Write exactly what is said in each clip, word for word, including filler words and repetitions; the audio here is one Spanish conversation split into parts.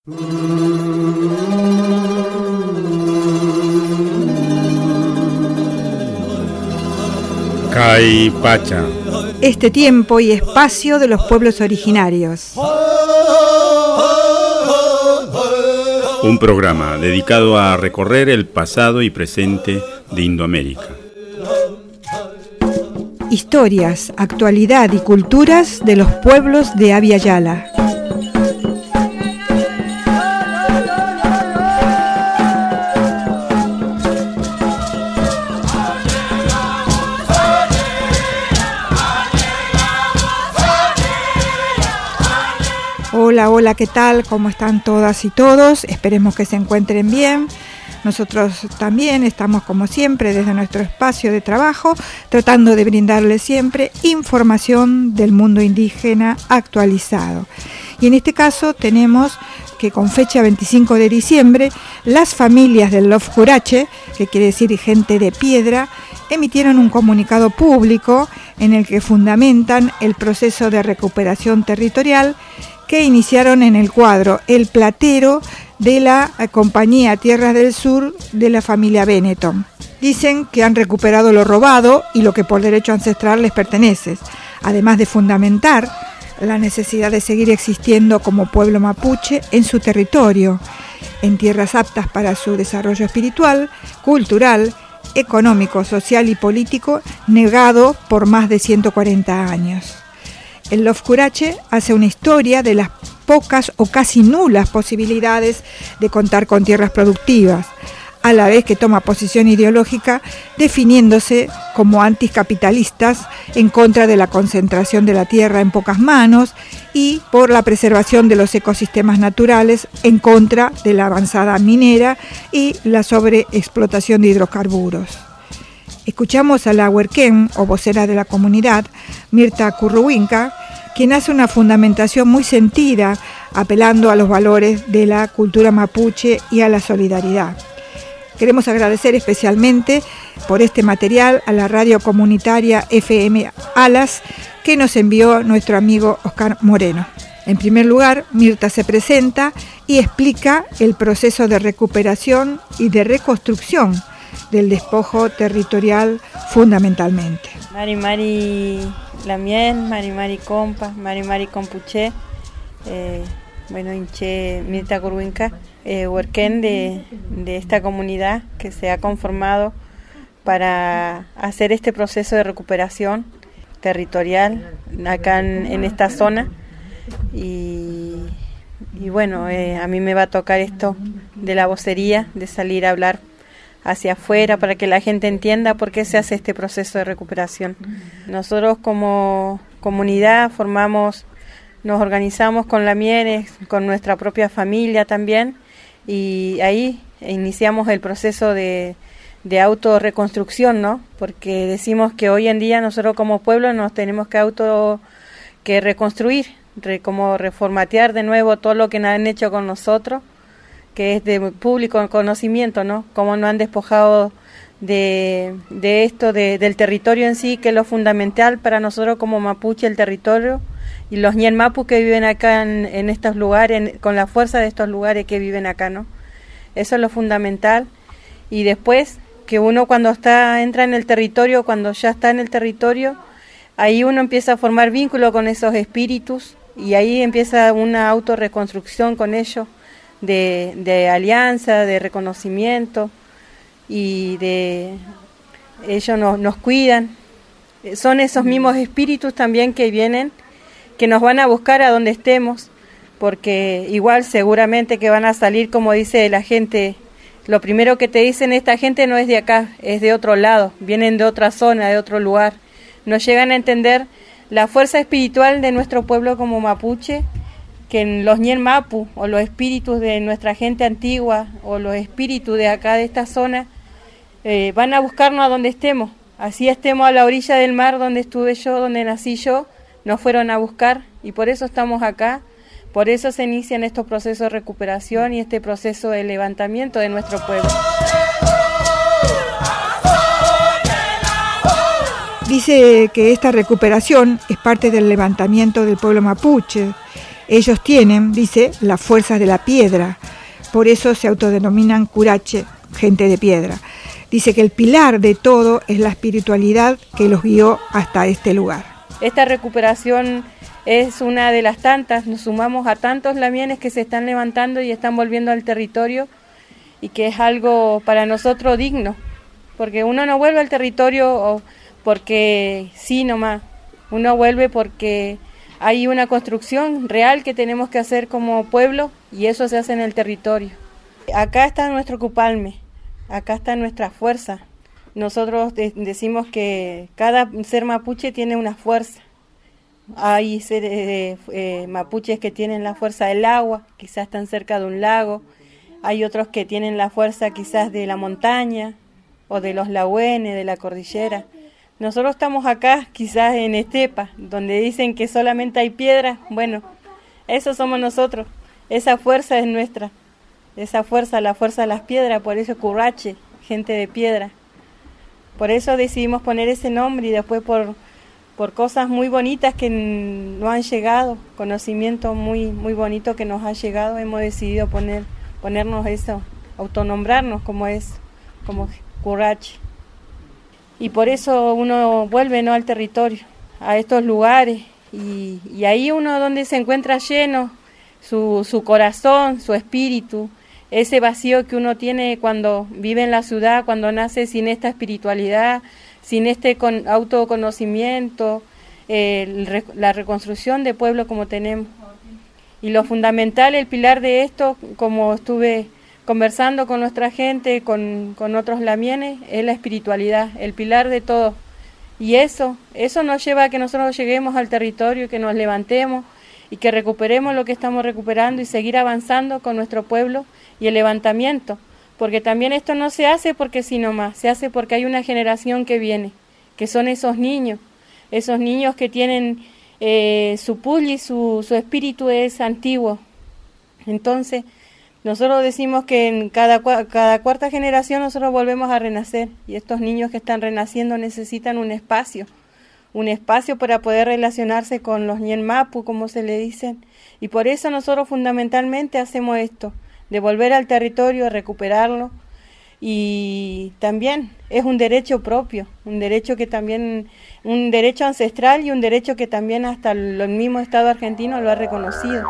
Caipacha. Este tiempo y espacio de los pueblos originarios. Un programa dedicado a recorrer el pasado y presente de Indoamérica. Historias, actualidad y culturas de los pueblos de Abya Yala. Hola, hola, ¿qué tal? ¿Cómo están todas y todos? Esperemos que se encuentren bien. Nosotros también estamos, como siempre, desde nuestro espacio de trabajo, tratando de brindarles siempre información del mundo indígena actualizado. Y en este caso tenemos que con fecha veinticinco de diciembre, las familias del Lofjurache, que quiere decir gente de piedra, emitieron un comunicado público en el que fundamentan el proceso de recuperación territorial que iniciaron en el cuadro El Platero de la compañía Tierras del Sur de la familia Benetton. Dicen que han recuperado lo robado y lo que por derecho ancestral les pertenece, además de fundamentar la necesidad de seguir existiendo como pueblo mapuche en su territorio, en tierras aptas para su desarrollo espiritual, cultural, económico, social y político, negado por más de ciento cuarenta años. El Lofjurache hace una historia de las pocas o casi nulas posibilidades de contar con tierras productivas, a la vez que toma posición ideológica definiéndose como anticapitalistas en contra de la concentración de la tierra en pocas manos y por la preservación de los ecosistemas naturales en contra de la avanzada minera y la sobreexplotación de hidrocarburos. Escuchamos a la huerquén, o vocera de la comunidad, Mirta Curruwinka, quien hace una fundamentación muy sentida, apelando a los valores de la cultura mapuche y a la solidaridad. Queremos agradecer especialmente por este material a la radio comunitaria F M Alas, que nos envió nuestro amigo Oscar Moreno. En primer lugar, Mirta se presenta y explica el proceso de recuperación y de reconstrucción del despojo territorial fundamentalmente. Mari Mari Lamien, Mari Mari Compa, Mari Mari Compuche, eh, bueno, hinche Mirta Curruwinka, eh, huerquén de, de esta comunidad que se ha conformado para hacer este proceso de recuperación territorial acá en, en esta zona. Y, y bueno, eh, a mí me va a tocar esto de la vocería, de salir a hablar hacia afuera para que la gente entienda por qué se hace este proceso de recuperación. Nosotros como comunidad formamos, nos organizamos con la Mieres, con nuestra propia familia también, y ahí iniciamos el proceso de, de autorreconstrucción, ¿no? Porque decimos que hoy en día nosotros como pueblo nos tenemos que auto que reconstruir, re, como reformatear de nuevo todo lo que han hecho con nosotros, que es de público conocimiento, ¿no? Cómo nos han despojado de, de esto, de, del territorio en sí, que es lo fundamental para nosotros como mapuche, el territorio, y los ñen mapu que viven acá en, en estos lugares, en, con la fuerza de estos lugares que viven acá, ¿no? Eso es lo fundamental. Y después, que uno cuando está entra en el territorio, cuando ya está en el territorio, ahí uno empieza a formar vínculo con esos espíritus, y ahí empieza una autorreconstrucción con ellos, De, de alianza, de reconocimiento, y de ellos nos, nos cuidan. Son esos mismos espíritus también que vienen, que nos van a buscar a donde estemos, porque igual seguramente que van a salir, como dice la gente, lo primero que te dicen, esta gente no es de acá, es de otro lado, vienen de otra zona, de otro lugar. No llegan a entender la fuerza espiritual de nuestro pueblo como mapuche, que en los ñen mapu, o los espíritus de nuestra gente antigua, o los espíritus de acá de esta zona, eh, van a buscarnos a donde estemos. Así estemos a la orilla del mar, donde estuve yo, donde nací yo, nos fueron a buscar, y por eso estamos acá. Por eso se inician estos procesos de recuperación y este proceso de levantamiento de nuestro pueblo. Dice que esta recuperación es parte del levantamiento del pueblo mapuche, Ellos tienen, dice, las fuerzas de la piedra, por eso se autodenominan Curache, gente de piedra. Dice que el pilar de todo es la espiritualidad que los guió hasta este lugar. Esta recuperación es una de las tantas, nos sumamos a tantos lamienes que se están levantando y están volviendo al territorio, y que es algo para nosotros digno, porque uno no vuelve al territorio porque sí nomás, uno vuelve porque hay una construcción real que tenemos que hacer como pueblo, y eso se hace en el territorio. Acá está nuestro Cupalme, acá está nuestra fuerza. Nosotros de- decimos que cada ser mapuche tiene una fuerza. Hay seres eh, eh, mapuches que tienen la fuerza del agua, quizás están cerca de un lago. Hay otros que tienen la fuerza quizás de la montaña o de los lahuenes, de la cordillera. Nosotros estamos acá, quizás en estepa, donde dicen que solamente hay piedra. Bueno, eso somos nosotros, esa fuerza es nuestra, esa fuerza, la fuerza de las piedras, por eso Curache, gente de piedra. Por eso decidimos poner ese nombre, y después por, por cosas muy bonitas que nos han llegado, conocimiento muy, muy bonito que nos ha llegado, hemos decidido poner, ponernos eso, autonombrarnos como es, como Curache. Y por eso uno vuelve, ¿no?, al territorio, a estos lugares, y, y ahí uno donde se encuentra lleno, su, su corazón, su espíritu, ese vacío que uno tiene cuando vive en la ciudad, cuando nace sin esta espiritualidad, sin este con, autoconocimiento, eh, el, la reconstrucción de pueblo como tenemos. Y lo fundamental, el pilar de esto, como estuve conversando con nuestra gente, con, con otros lamienes, es la espiritualidad, el pilar de todo. Y eso, eso nos lleva a que nosotros lleguemos al territorio, que nos levantemos y que recuperemos lo que estamos recuperando y seguir avanzando con nuestro pueblo y el levantamiento. Porque también esto no se hace porque sí nomás, se hace porque hay una generación que viene, que son esos niños, esos niños que tienen eh, su pulli, su, su espíritu es antiguo. Entonces, nosotros decimos que en cada, cada cuarta generación nosotros volvemos a renacer, y estos niños que están renaciendo necesitan un espacio, un espacio para poder relacionarse con los ñen mapu, como se le dicen, y por eso nosotros fundamentalmente hacemos esto, de volver al territorio, recuperarlo, y también es un derecho propio, un derecho que también, un derecho ancestral y un derecho que también hasta el mismo Estado argentino lo ha reconocido.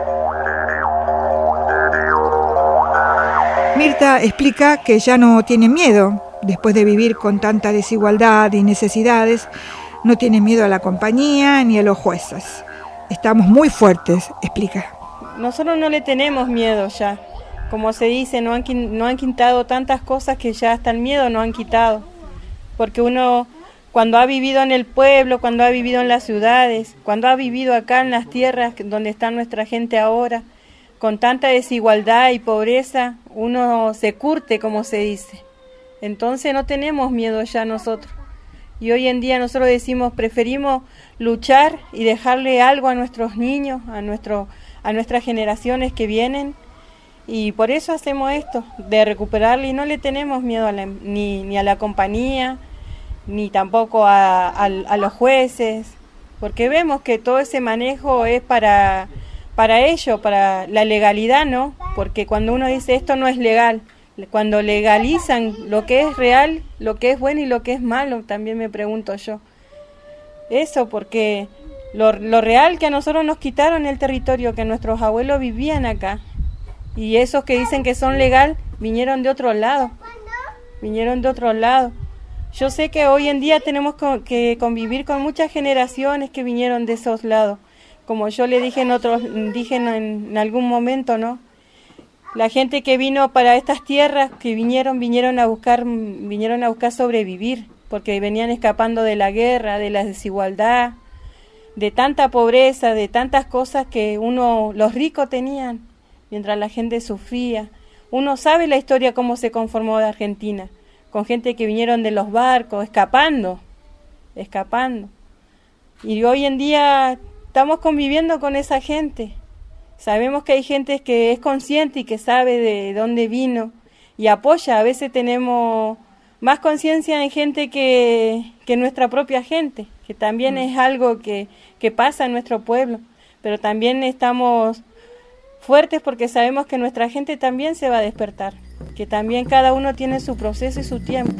Mirta explica que ya no tiene miedo, después de vivir con tanta desigualdad y necesidades, no tiene miedo a la compañía ni a los jueces. Estamos muy fuertes, explica. Nosotros no le tenemos miedo ya, como se dice, no han, no han quitado tantas cosas que ya hasta el miedo no han quitado, porque uno cuando ha vivido en el pueblo, cuando ha vivido en las ciudades, cuando ha vivido acá en las tierras donde está nuestra gente ahora, con tanta desigualdad y pobreza, uno se curte, como se dice. Entonces no tenemos miedo ya nosotros. Y hoy en día nosotros decimos, preferimos luchar y dejarle algo a nuestros niños, a, nuestro, a nuestras generaciones que vienen. Y por eso hacemos esto, de recuperarle, y no le tenemos miedo a la, ni, ni a la compañía, ni tampoco a, a, a los jueces, porque vemos que todo ese manejo es para... para ello, para la legalidad, ¿no? Porque cuando uno dice esto no es legal, cuando legalizan lo que es real, lo que es bueno y lo que es malo, también me pregunto yo. Eso, porque lo, lo real que a nosotros nos quitaron el territorio, que nuestros abuelos vivían acá, y esos que dicen que son legal, vinieron de otro lado, vinieron de otro lado. Yo sé que hoy en día tenemos que convivir con muchas generaciones que vinieron de esos lados. Como yo le dije en otros, dije en, en algún momento, ¿no? La gente que vino para estas tierras, que vinieron, vinieron a buscar, vinieron a buscar sobrevivir, porque venían escapando de la guerra, de la desigualdad, de tanta pobreza, de tantas cosas que uno, los ricos tenían, mientras la gente sufría. Uno sabe la historia cómo se conformó de Argentina, con gente que vinieron de los barcos, escapando, escapando. Y hoy en día estamos conviviendo con esa gente. Sabemos que hay gente que es consciente y que sabe de dónde vino y apoya. A veces tenemos más conciencia en gente que, que nuestra propia gente, que también mm. es algo que, que pasa en nuestro pueblo. pero también estamos fuertes porque sabemos que nuestra gente también se va a despertar, que también cada uno tiene su proceso y su tiempo.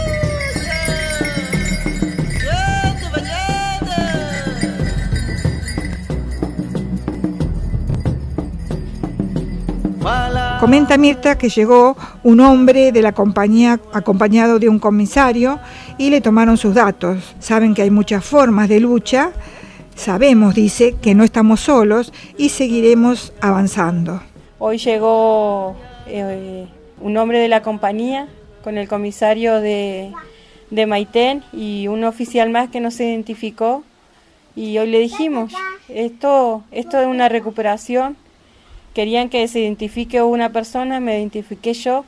Comenta Mirta que llegó un hombre de la compañía acompañado de un comisario y le tomaron sus datos. Saben que hay muchas formas de lucha, sabemos, dice, que no estamos solos y seguiremos avanzando. Hoy llegó eh, un hombre de la compañía con el comisario de, de Maitén y un oficial más que no se identificó, y hoy le dijimos, esto, esto es una recuperación. Querían que se identifique una persona, me identifiqué yo,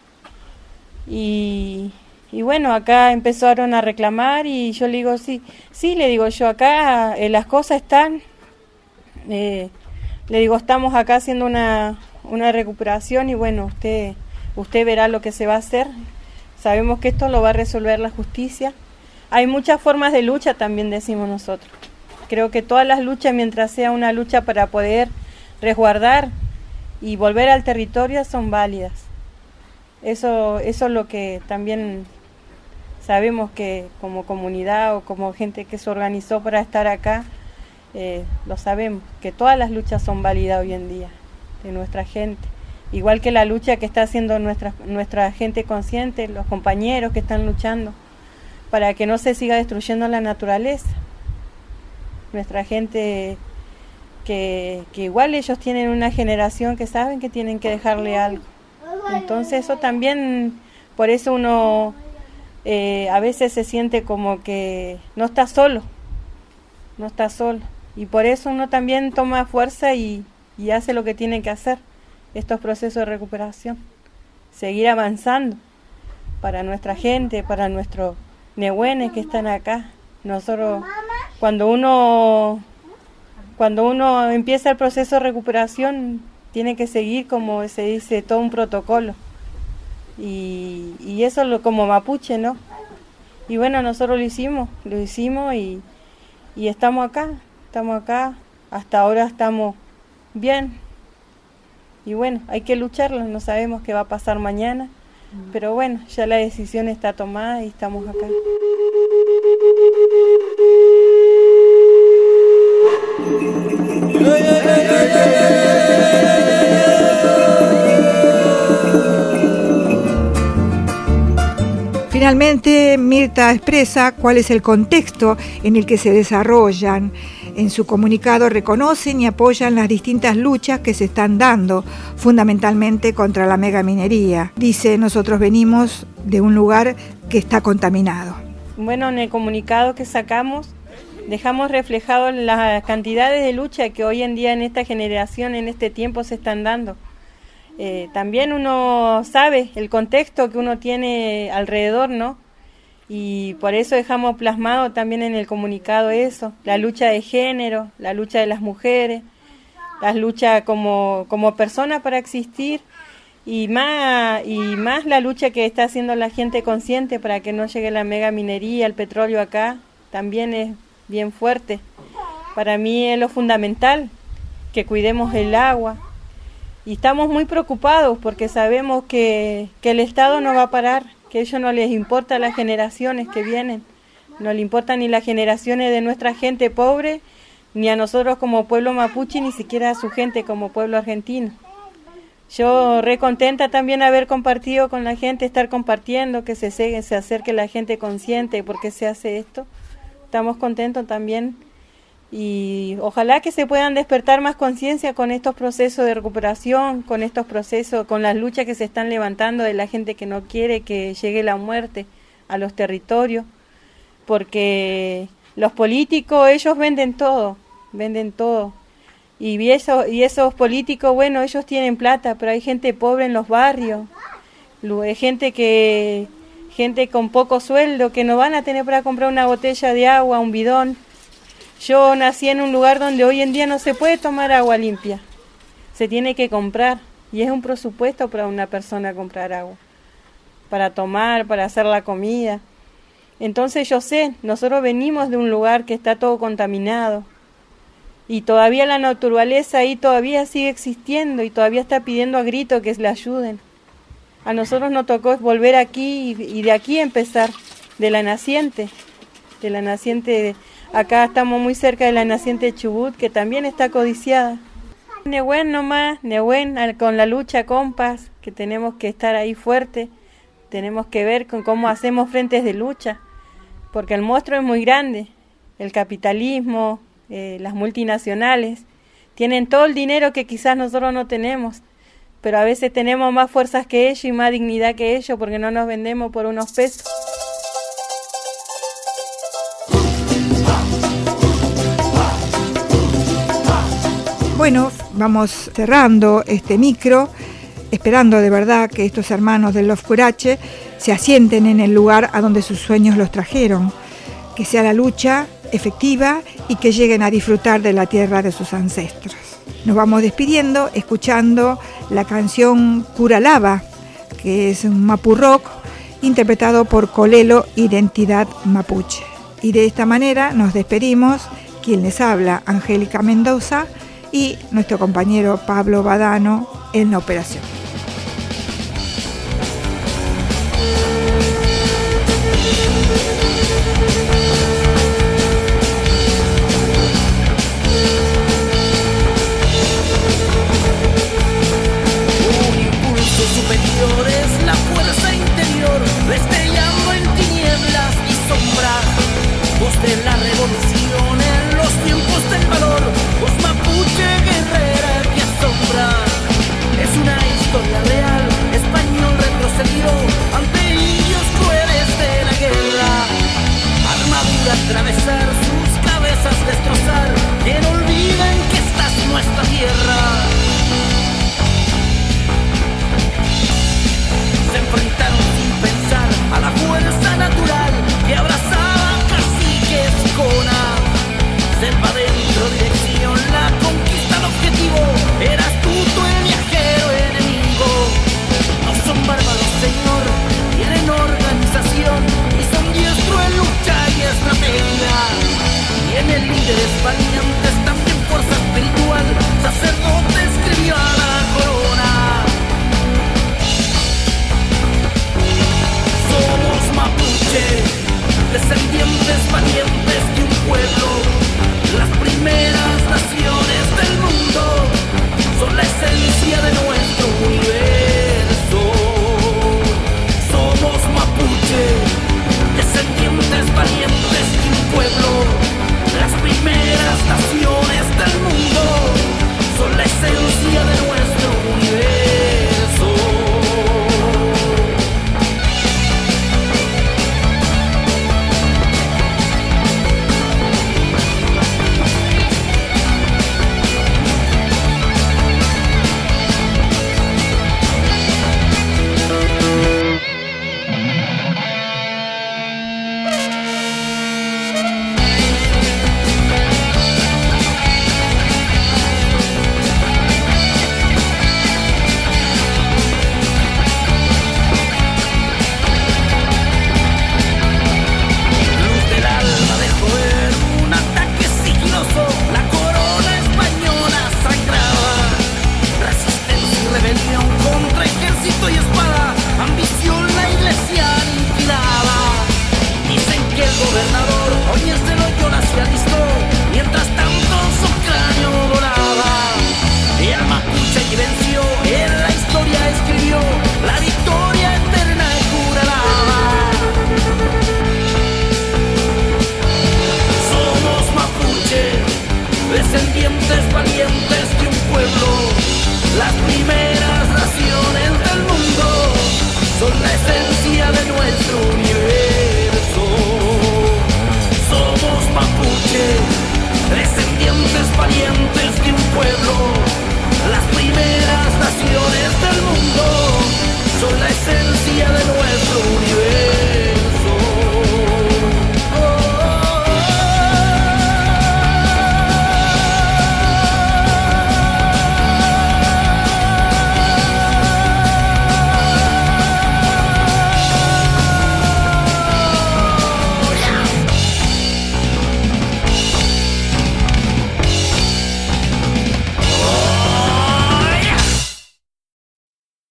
y, y bueno, acá empezaron a reclamar y yo le digo, sí, sí, le digo yo, acá eh, las cosas están, eh, le digo, estamos acá haciendo una, una recuperación y bueno, usted, usted verá lo que se va a hacer, sabemos que esto lo va a resolver la justicia. Hay muchas formas de lucha también, decimos nosotros. Creo que todas las luchas, mientras sea una lucha para poder resguardar y volver al territorio, son válidas. Eso, eso es lo que también sabemos, que como comunidad o como gente que se organizó para estar acá, eh, lo sabemos, que todas las luchas son válidas hoy en día de nuestra gente. Igual que la lucha que está haciendo nuestra, nuestra gente consciente, los compañeros que están luchando para que no se siga destruyendo la naturaleza. Nuestra gente... Que, que igual ellos tienen una generación que saben que tienen que dejarle algo. Entonces eso también, por eso uno eh, a veces se siente como que no está solo, no está solo. Y por eso uno también toma fuerza y, y hace lo que tiene que hacer, estos procesos de recuperación. Seguir avanzando para nuestra gente, para nuestros nehuenes que están acá. Nosotros, cuando uno... Cuando uno empieza el proceso de recuperación, tiene que seguir, como se dice, todo un protocolo. Y, y eso lo, como mapuche, ¿no? Y bueno, nosotros lo hicimos, lo hicimos y, y estamos acá, estamos acá. Hasta ahora estamos bien. Y bueno, hay que lucharlo, no sabemos qué va a pasar mañana. Pero bueno, ya la decisión está tomada y estamos acá. Finalmente, Mirta expresa cuál es el contexto en el que se desarrollan. En su comunicado reconocen y apoyan las distintas luchas que se están dando, fundamentalmente contra la megaminería. Dice, nosotros venimos de un lugar que está contaminado. Bueno, en el comunicado que sacamos, dejamos reflejado las cantidades de lucha que hoy en día en esta generación, en este tiempo se están dando. Eh, también uno sabe el contexto que uno tiene alrededor, ¿no? Y por eso dejamos plasmado también en el comunicado eso, la lucha de género, la lucha de las mujeres, la lucha como, como persona para existir y más, y más la lucha que está haciendo la gente consciente para que no llegue la mega minería, el petróleo acá, también es bien fuerte. Para mí es lo fundamental, que cuidemos el agua. Y estamos muy preocupados porque sabemos que, que el Estado no va a parar, que a ellos no les importa las generaciones que vienen, no le importan ni las generaciones de nuestra gente pobre, ni a nosotros como pueblo mapuche, ni siquiera a su gente como pueblo argentino. Yo re contenta también haber compartido con la gente, estar compartiendo, que se, se acerque la gente consciente por qué se hace esto. Estamos contentos también. Y ojalá que se puedan despertar más conciencia con estos procesos de recuperación, con estos procesos, con las luchas que se están levantando de la gente que no quiere que llegue la muerte a los territorios, porque los políticos, ellos venden todo, venden todo. Y, eso, y esos políticos, bueno, ellos tienen plata, pero hay gente pobre en los barrios, gente que gente con poco sueldo, que no van a tener para comprar una botella de agua, un bidón. Yo nací en un lugar donde hoy en día no se puede tomar agua limpia, se tiene que comprar, y es un presupuesto para una persona comprar agua, para tomar, para hacer la comida. Entonces yo sé, nosotros venimos de un lugar que está todo contaminado, y todavía la naturaleza ahí todavía sigue existiendo y todavía está pidiendo a grito que le ayuden. A nosotros nos tocó volver aquí y, y de aquí empezar, de la naciente, de la naciente, de, acá estamos muy cerca de la naciente de Chubut, que también está codiciada. Nehuen nomás, Nehuen con la lucha, compas, que tenemos que estar ahí fuerte, tenemos que ver con cómo hacemos frentes de lucha, porque el monstruo es muy grande, el capitalismo, eh, las multinacionales, tienen todo el dinero que quizás nosotros no tenemos, pero a veces tenemos más fuerzas que ellos y más dignidad que ellos porque no nos vendemos por unos pesos. Bueno, vamos cerrando este micro, esperando de verdad que estos hermanos del Los Curache se asienten en el lugar a donde sus sueños los trajeron, que sea la lucha efectiva y que lleguen a disfrutar de la tierra de sus ancestros. Nos vamos despidiendo escuchando la canción Cura Lava, que es un mapu rock interpretado por Colelo Identidad Mapuche. Y de esta manera nos despedimos, quien les habla, Angélica Mendoza, y nuestro compañero Pablo Badano en la operación.